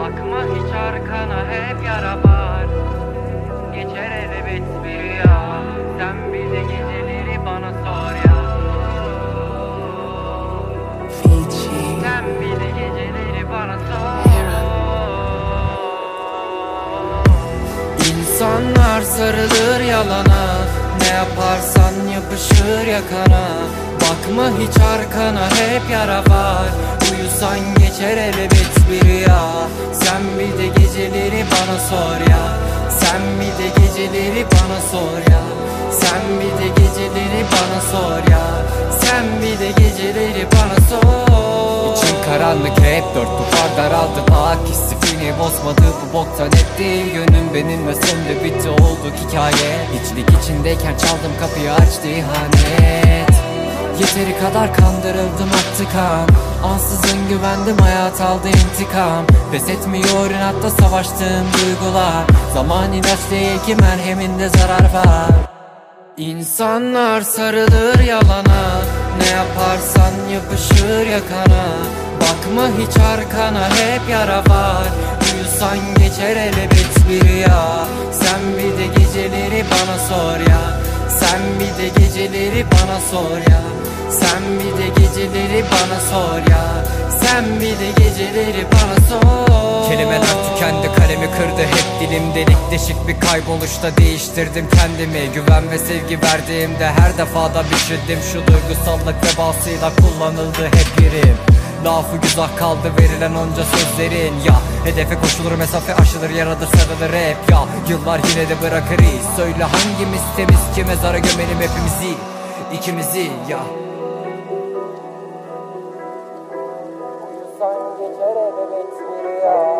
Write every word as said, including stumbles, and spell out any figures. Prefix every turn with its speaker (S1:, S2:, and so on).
S1: Bakma hiç arkana, hep yara var. Geçer elbet bir rüya. Sen bir de geceleri bana sor ya. Sen bir de geceleri bana sor. İnsanlar sarılır yalana, ne yaparsan yapışır yakana. Bakma hiç arkana, hep yara var. Uyusan geçer elbet bir rüya. Sen bir de geceleri bana sor ya. Sen bir de geceleri bana sor ya. Sen bir de geceleri bana sor ya. Sen bir de geceleri bana sor. İçim karanlık, hep dört duvar daraldı. Bak istifini bozmadı bu boktan etti. Gönlüm benimle söndü, bitti olduk hikaye. Hiçlik içindeyken çaldım kapıyı, açtı ihanet. Yeteri kadar kandırıldım, aktı kan. Ansızın güvendim, hayat aldı intikam. Pes etmiyor inatla savaştığım duygular. Zaman ilaç değil ki, merheminde zarar var. İnsanlar sarılır yalana, ne yaparsan yapışır yakana. Bakma hiç arkana, hep yara var. Uyusan geçer elbet bir rüya. Sen bir de geceleri bana sor ya. Sen bir de geceleri bana sor ya. Sen bir de geceleri bana sor ya. Sen bir de geceleri bana sor.
S2: Kelimeler tükendi, kalemi kırdı hep dilim. Delik deşik bir kayboluşta değiştirdim kendimi. Güven ve sevgi verdiğimde her defada biçildim. Şu duygusallık vebasıyla kullanıldı hep yerim. Lafı güzel kaldı verilen onca sözlerin. Ya hedefe koşulur, mesafe aşılır, yaradır sarılır hep. Ya yıllar yine de bırakır iz. Söyle hangimiz temiz ki mezara gömelim hepimizi, ikimizi ya.
S1: Uyusan geçer elbet bir rüya.